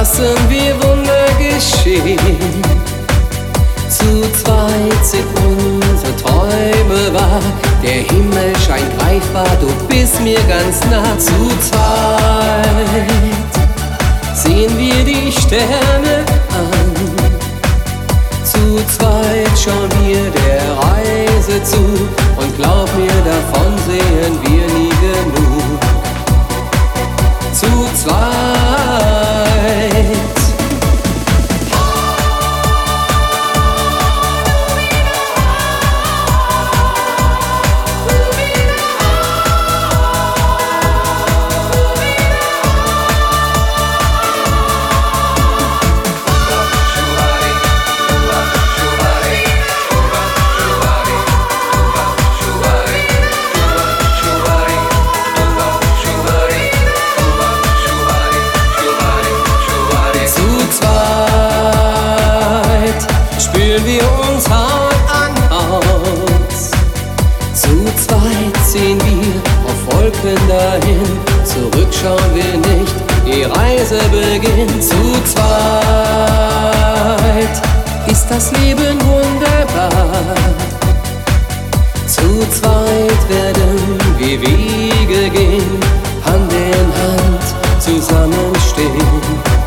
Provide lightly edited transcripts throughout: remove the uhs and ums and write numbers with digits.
lassen wir Wunder geschehen. Zu zweit sind unsere Träume wahr. Der Himmel scheint greifbar, du bist mir ganz nah. Zu zweit sehen wir die Sterne an. Zu zweit schauen wir der Reise zu. Und glaub mir, davon sehen wir nie genug. Zu zweit. Spüren wir uns Haut an Haut. Zu zweit ziehen wir auf Wolken dahin. Zurück schauen wir nicht, die Reise beginnt. Zu zweit ist das Leben wunderbar. Zu zweit werden wir Wege gehen, Hand in Hand zusammenstehen.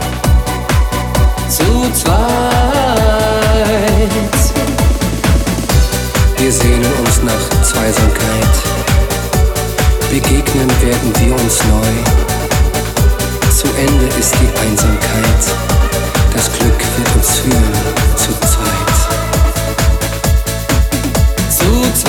Zu zweit. Wir sehnen uns nach Zweisamkeit. Begegnen werden wir uns neu. Zu Ende ist die Einsamkeit. Das Glück wird uns führen zu zweit. Zu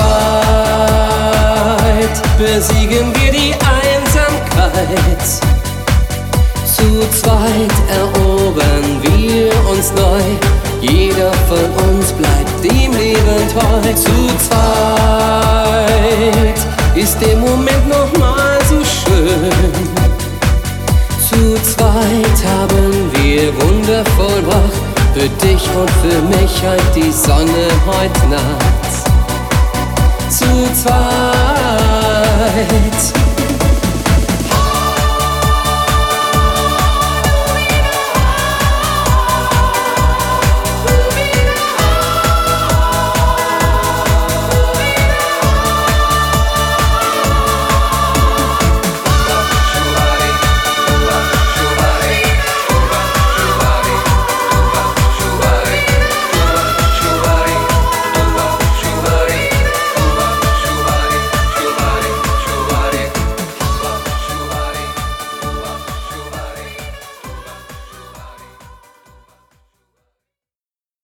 zweit besiegen wir die Einsamkeit. Zu zweit erobern wir uns neu. Jeder von uns bleibt dem Leben treu. Zu zweit ist der Moment nochmal so schön. Zu zweit haben wir Wunder vollbracht. Für dich und für mich scheint die Sonne heute Nacht. Zu zweit.